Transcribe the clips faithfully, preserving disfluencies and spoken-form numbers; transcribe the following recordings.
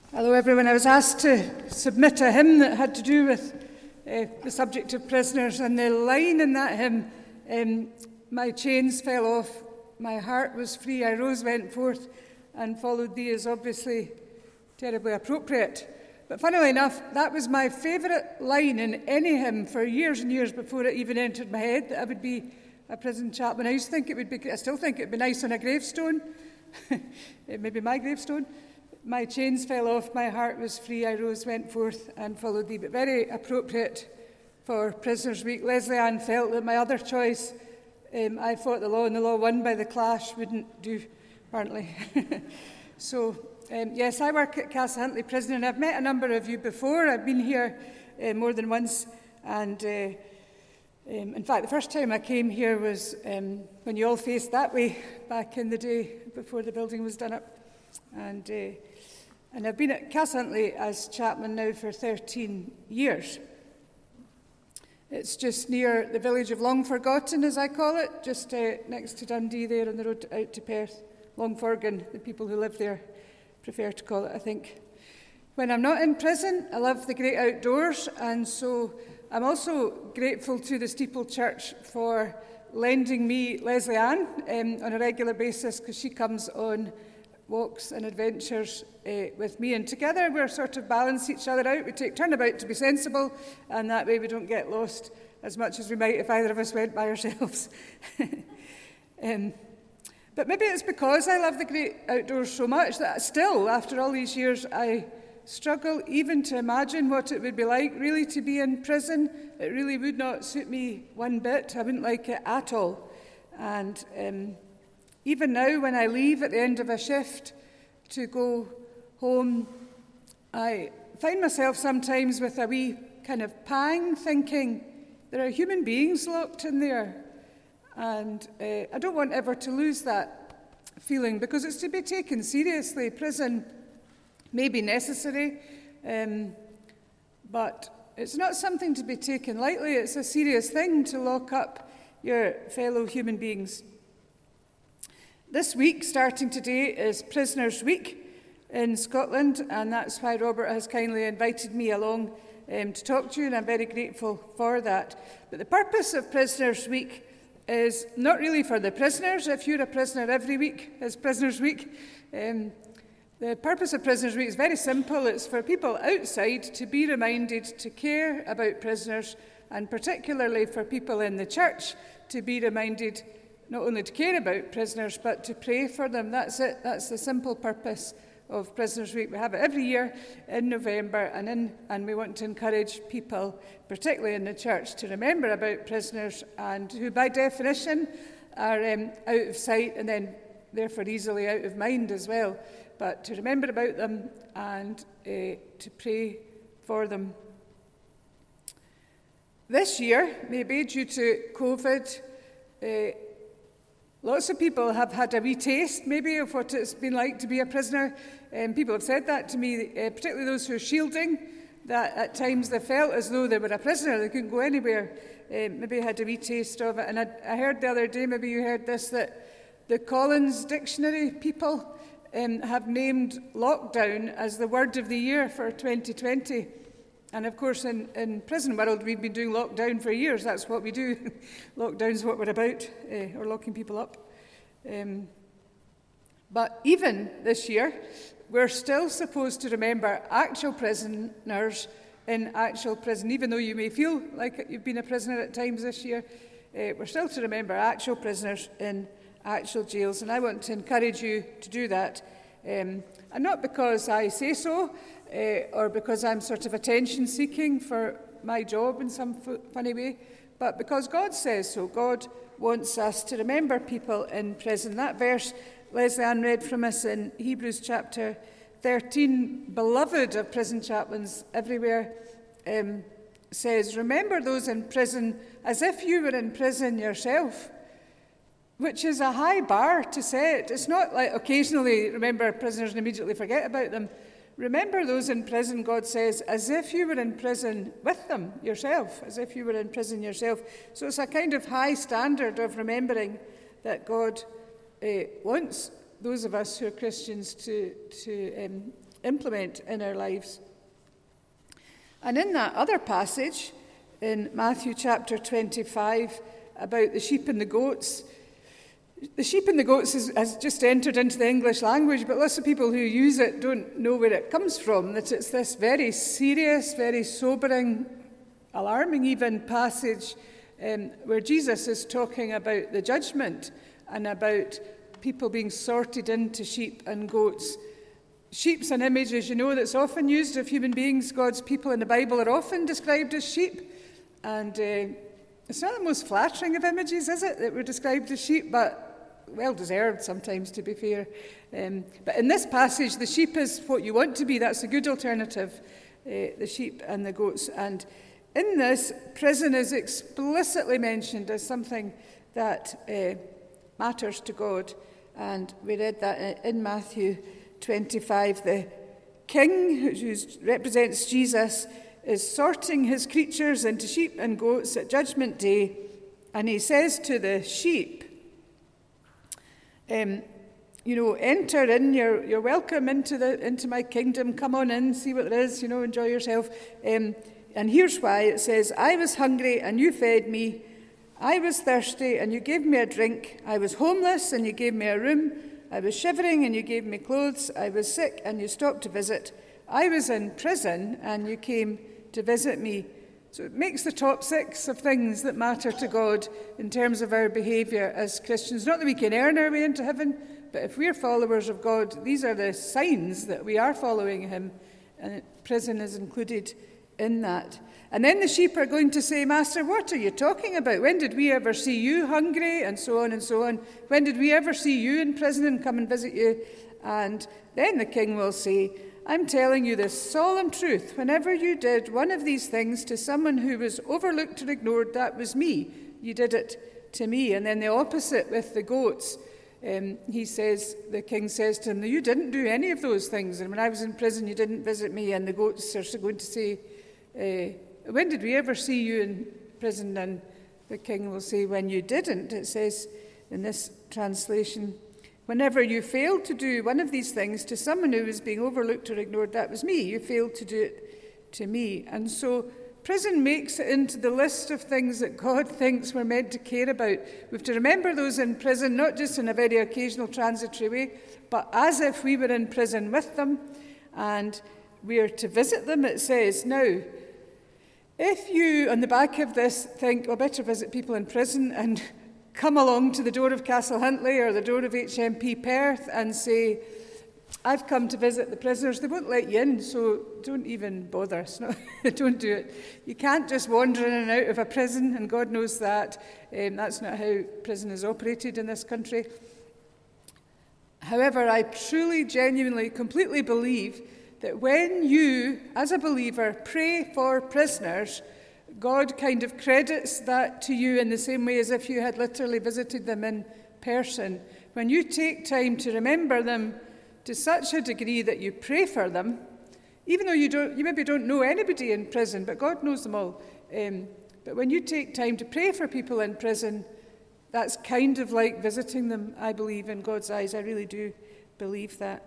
Hello everyone. I was asked to submit a hymn that had to do with uh, the subject of prisoners, and the line in that hymn, um, my chains fell off, my heart was free, I rose, went forth and followed thee, is obviously terribly appropriate. But funnily enough, that was my favourite line in any hymn for years and years before it even entered my head that I would be a prison chaplain. I used to think it would be, I still think it would be nice on a gravestone, it may be my gravestone. My chains fell off, my heart was free, I rose, went forth and followed thee. But very appropriate for Prisoners' Week. Leslie Ann felt that my other choice, um, I fought the law and the law won by the clash, wouldn't do, apparently. so, um, yes, I work at Castle Huntly Prison, and I've met a number of you before. I've been here uh, more than once, and uh, um, in fact, the first time I came here was um, when you all faced that way back in the day before the building was done up. And uh, and I've been at Castle Huntly as chaplain now for thirteen years. It's just near the village of Long Forgotten, as I call it, just uh, next to Dundee there on the road out to Perth. Long Forgan, the people who live there prefer to call it, I think. When I'm not in prison, I love the great outdoors, and so I'm also grateful to the Steeple Church for lending me Leslie Ann um, on a regular basis, because she comes on walks and adventures uh, with me, and together we're sort of balance each other out. We take turnabout to be sensible, and that way we don't get lost as much as we might if either of us went by ourselves. um, but maybe it's because I love the great outdoors so much that still, after all these years, I struggle even to imagine what it would be like really to be in prison. It really would not suit me one bit. I wouldn't like it at all. And um, Even now, when I leave at the end of a shift to go home, I find myself sometimes with a wee kind of pang, thinking there are human beings locked in there. And uh, I don't want ever to lose that feeling, because it's to be taken seriously. Prison may be necessary, um, but it's not something to be taken lightly. It's a serious thing to lock up your fellow human beings. This week, starting today, is Prisoners' Week in Scotland, and that's why Robert has kindly invited me along um, to talk to you, and I'm very grateful for that. But the purpose of Prisoners' Week is not really for the prisoners. If you're a prisoner, every week is Prisoners' Week. Um, the purpose of Prisoners' Week is very simple. It's for people outside to be reminded to care about prisoners, and particularly for people in the church to be reminded not only to care about prisoners, but to pray for them. That's it. That's the simple purpose of Prisoners' Week. We have it every year in November, and in, and we want to encourage people, particularly in the church, to remember about prisoners, and who by definition are um, out of sight and then therefore easily out of mind as well. But to remember about them and uh, to pray for them. This year, maybe due to COVID, uh, lots of people have had a wee taste, maybe, of what it's been like to be a prisoner. Um, people have said that to me, uh, particularly those who are shielding, that at times they felt as though they were a prisoner, they couldn't go anywhere. Um, maybe had a wee taste of it. And I, I heard the other day, maybe you heard this, that the Collins Dictionary people um, have named lockdown as the word of the year for twenty twenty. And of course, in, in prison world, we've been doing lockdown for years. That's what we do. Lockdown's what we're about, uh, or locking people up. Um, but even this year, we're still supposed to remember actual prisoners in actual prison. Even though you may feel like you've been a prisoner at times this year, uh, we're still to remember actual prisoners in actual jails. And I want to encourage you to do that. Um, and not because I say so, Uh, or because I'm sort of attention-seeking for my job in some f- funny way, but because God says so. God wants us to remember people in prison. That verse Leslie Ann read from us in Hebrews chapter thirteen, beloved of prison chaplains everywhere, um, says, remember those in prison as if you were in prison yourself, which is a high bar to set. It's not like occasionally remember prisoners and immediately forget about them. Remember those in prison, God says, as if you were in prison with them yourself, as if you were in prison yourself. So it's a kind of high standard of remembering that God uh, wants those of us who are Christians to, to um, implement in our lives. And in that other passage, in Matthew chapter twenty-five, about the sheep and the goats, the sheep and the goats is, has just entered into the English language, but lots of people who use it don't know where it comes from, that it's this very serious, very sobering, alarming even passage um, where Jesus is talking about the judgment and about people being sorted into sheep and goats. Sheep's an image, as you know, that's often used of human beings. God's people in the Bible are often described as sheep, and uh, it's not the most flattering of images, is it, that we're described as sheep, but well-deserved sometimes, to be fair. Um, but in this passage, the sheep is what you want to be. That's a good alternative, uh, the sheep and the goats. And in this, prison is explicitly mentioned as something that uh, matters to God. And we read that in Matthew twenty-five. The king, who represents Jesus, is sorting his creatures into sheep and goats at Judgment Day. And he says to the sheep, Um, you know, enter in, you're, you're welcome into the into my kingdom, come on in, see what there is, you know, enjoy yourself. Um, and here's why. It says, I was hungry and you fed me, I was thirsty and you gave me a drink, I was homeless and you gave me a room, I was shivering and you gave me clothes, I was sick and you stopped to visit, I was in prison and you came to visit me. So it makes the top six of things that matter to God in terms of our behaviour as Christians. Not that we can earn our way into heaven, but if we're followers of God, these are the signs that we are following him, and prison is included in that. And then the sheep are going to say, Master, what are you talking about? When did we ever see you hungry? And so on and so on. When did we ever see you in prison and come and visit you? And then the king will say, I'm telling you this solemn truth. Whenever you did one of these things to someone who was overlooked or ignored, that was me. You did it to me. And then the opposite with the goats. Um, he says, the king says to him, you didn't do any of those things. And when I was in prison, you didn't visit me. And the goats are going to say, uh, when did we ever see you in prison? And the king will say, when you didn't. It says in this translation, whenever you failed to do one of these things to someone who was being overlooked or ignored, that was me. You failed to do it to me. And so prison makes it into the list of things that God thinks we're meant to care about. We have to remember those in prison, not just in a very occasional transitory way, but as if we were in prison with them, and we are to visit them, it says. Now, if you, on the back of this, think, oh, better visit people in prison, and come along to the door of Castle Huntly or the door of H M P Perth and say, I've come to visit the prisoners, they won't let you in, so don't even bother. It's not, don't do it. You can't just wander in and out of a prison, and God knows that. Um, that's not how prison is operated in this country. However, I truly, genuinely, completely believe that when you, as a believer, pray for prisoners, God kind of credits that to you in the same way as if you had literally visited them in person. When you take time to remember them to such a degree that you pray for them, even though you don't, you maybe don't know anybody in prison, but God knows them all. Um, but when you take time to pray for people in prison, that's kind of like visiting them, I believe, in God's eyes. I really do believe that.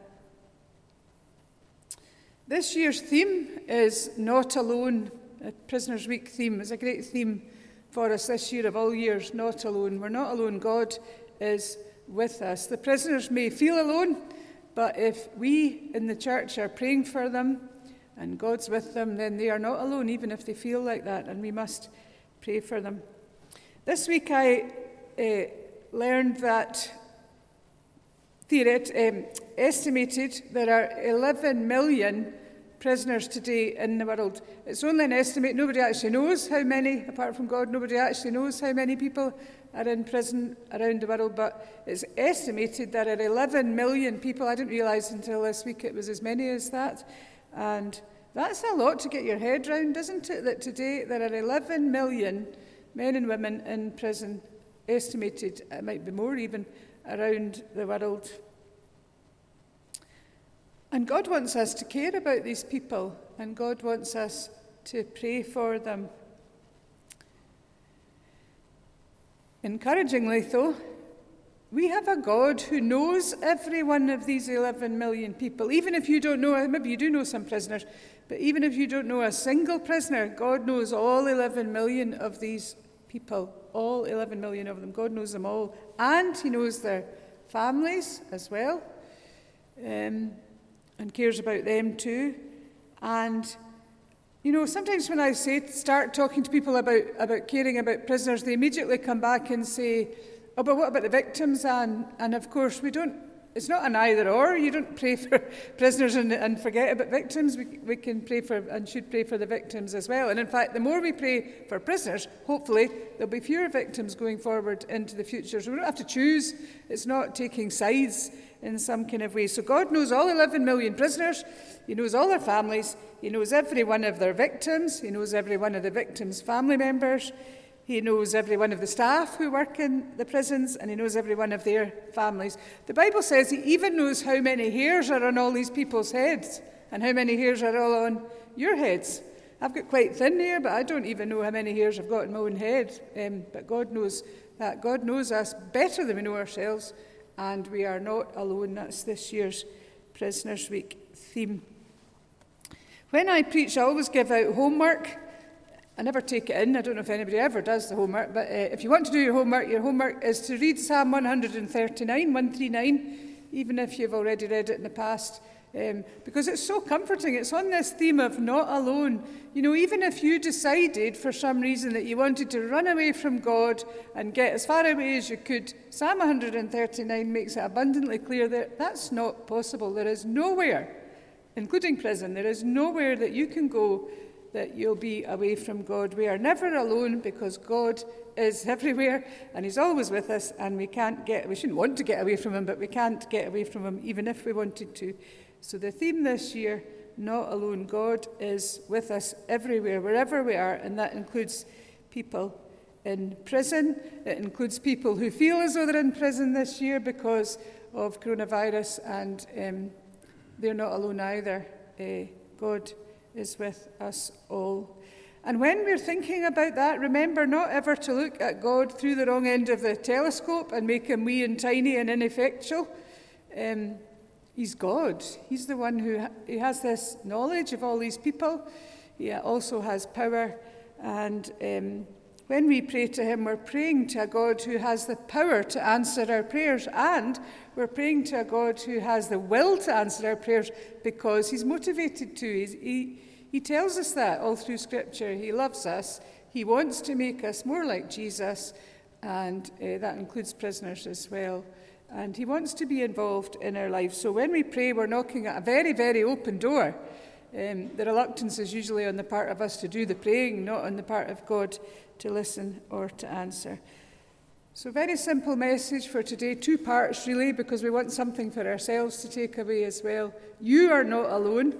This year's theme is Not Alone. A Prisoners' Week theme is a great theme for us this year of all years, not alone. We're not alone. God is with us. The prisoners may feel alone, but if we in the church are praying for them and God's with them, then they are not alone, even if they feel like that, and we must pray for them. This week I uh, learned that theoret- um, estimated there are eleven million prisoners today in the world. It's only an estimate. Nobody actually knows how many, apart from God, nobody actually knows how many people are in prison around the world, but it's estimated there are eleven million people. I didn't realise until this week it was as many as that. And that's a lot to get your head round, isn't it? That today there are eleven million men and women in prison, estimated, it might be more even, around the world. And God wants us to care about these people, and God wants us to pray for them. Encouragingly, though, we have a God who knows every one of these eleven million people. Even if you don't know, maybe you do know some prisoners, but even if you don't know a single prisoner, God knows all eleven million of these people, all eleven million of them. God knows them all. And he knows their families as well, um, and cares about them too. And, you know, sometimes when I say start talking to people about, about caring about prisoners, they immediately come back and say, oh, but what about the victims, Anne? And of course, we don't, it's not an either or. You don't pray for prisoners and, and forget about victims. We, we can pray for and should pray for the victims as well. And in fact, the more we pray for prisoners, hopefully there'll be fewer victims going forward into the future. So we don't have to choose. It's not taking sides in some kind of way. So God knows all eleven million prisoners. He knows all their families. He knows every one of their victims. He knows every one of the victims' family members. He knows every one of the staff who work in the prisons, and he knows every one of their families. The Bible says he even knows how many hairs are on all these people's heads and how many hairs are all on your heads. I've got quite thin hair, but I don't even know how many hairs I've got in my own head. Um, but God knows that. God knows us better than we know ourselves, and we are not alone. That's this year's Prisoners' Week theme. When I preach, I always give out homework. I never take it in. I don't know if anybody ever does the homework, but uh, if you want to do your homework, your homework is to read Psalm one thirty-nine, one thirty-nine, even if you've already read it in the past, um, because it's so comforting. It's on this theme of not alone. You know, even if you decided for some reason that you wanted to run away from God and get as far away as you could, Psalm one thirty-nine makes it abundantly clear that that's not possible. There is nowhere, including prison, there is nowhere that you can go that you'll be away from God. We are never alone because God is everywhere and he's always with us, and we can't get, we shouldn't want to get away from him, but we can't get away from him even if we wanted to. So the theme this year, not alone. God is with us everywhere, wherever we are, and that includes people in prison. It includes people who feel as though they're in prison this year because of coronavirus, and um, they're not alone either. Uh, God is with us all. And when we're thinking about that, remember not ever to look at God through the wrong end of the telescope and make him wee and tiny and ineffectual. Um, he's God. He's the one who ha- he has this knowledge of all these people. He also has power. And um, when we pray to him, we're praying to a God who has the power to answer our prayers, and we're praying to a God who has the will to answer our prayers because he's motivated to. He's, he, he tells us that all through Scripture. He loves us. He wants to make us more like Jesus, and uh, that includes prisoners as well. And he wants to be involved in our lives. So when we pray, we're knocking at a very, very open door. Um, the reluctance is usually on the part of us to do the praying, not on the part of God to listen or to answer. So very simple message for today, two parts really, because we want something for ourselves to take away as well. You are not alone,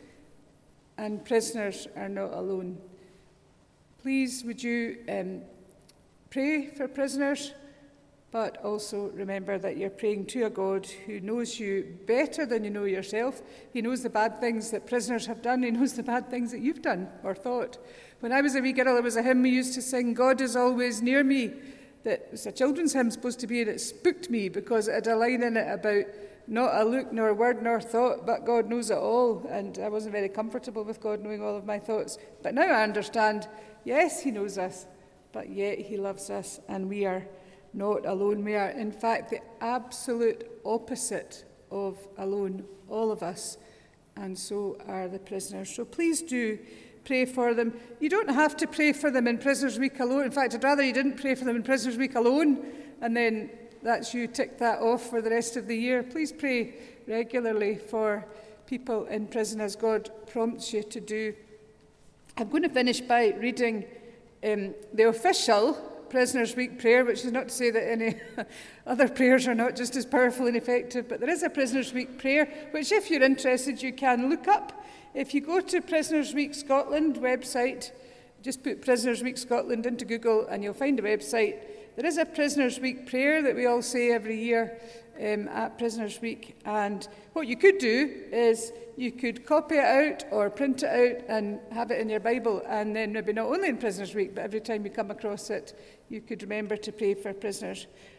and prisoners are not alone. Please would you um, pray for prisoners, but also remember that you're praying to a God who knows you better than you know yourself. He knows the bad things that prisoners have done. He knows the bad things that you've done or thought. When I was a wee girl, there was a hymn we used to sing, God is always near me. That was a children's hymn supposed to be, and it spooked me because it had a line in it about not a look, nor word, nor thought, but God knows it all. And I wasn't very comfortable with God knowing all of my thoughts. But now I understand, yes, he knows us, but yet he loves us, and we are not alone. We are, in fact, the absolute opposite of alone, all of us, and so are the prisoners. So please do pray for them. You don't have to pray for them in Prisoners' Week alone. In fact, I'd rather you didn't pray for them in Prisoners' Week alone, and then that's you tick that off for the rest of the year. Please pray regularly for people in prison as God prompts you to do. I'm going to finish by reading um, the official Prisoners' Week prayer, which is not to say that any other prayers are not just as powerful and effective, but there is a Prisoners' Week prayer, which if you're interested, you can look up. If you go to Prisoners' Week Scotland website, just put Prisoners' Week Scotland into Google and you'll find a website. There is a Prisoners' Week prayer that we all say every year um, at Prisoners' Week. And what you could do is you could copy it out or print it out and have it in your Bible. And then maybe not only in Prisoners' Week, but every time you come across it, you could remember to pray for prisoners.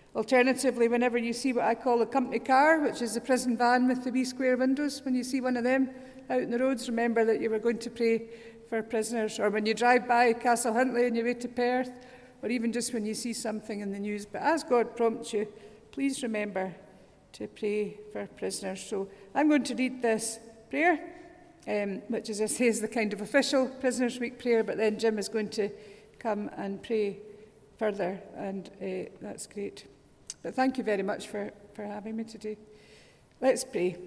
Alternatively, whenever you see what I call a company car, which is the prison van with the wee square windows, when you see one of them out in the roads, remember that you were going to pray for prisoners. Or when you drive by Castle Huntly on your way to Perth, or even just when you see something in the news. But as God prompts you, please remember to pray for prisoners. So I'm going to read this prayer, um, which, as I say, is the kind of official Prisoners' Week prayer, but then Jim is going to come and pray further, and uh, that's great. But thank you very much for, for having me today. Let's pray.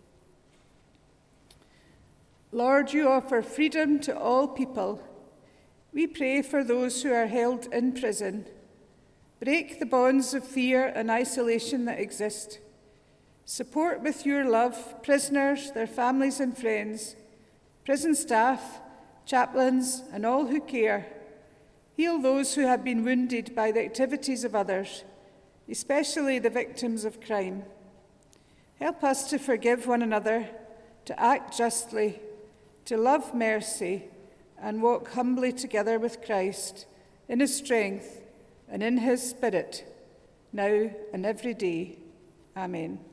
Lord, you offer freedom to all people. We pray for those who are held in prison. Break the bonds of fear and isolation that exist. Support with your love prisoners, their families and friends, prison staff, chaplains, and all who care. Heal those who have been wounded by the activities of others, especially the victims of crime. Help us to forgive one another, to act justly, to love mercy, and walk humbly together with Christ in his strength and in his spirit, now and every day. Amen.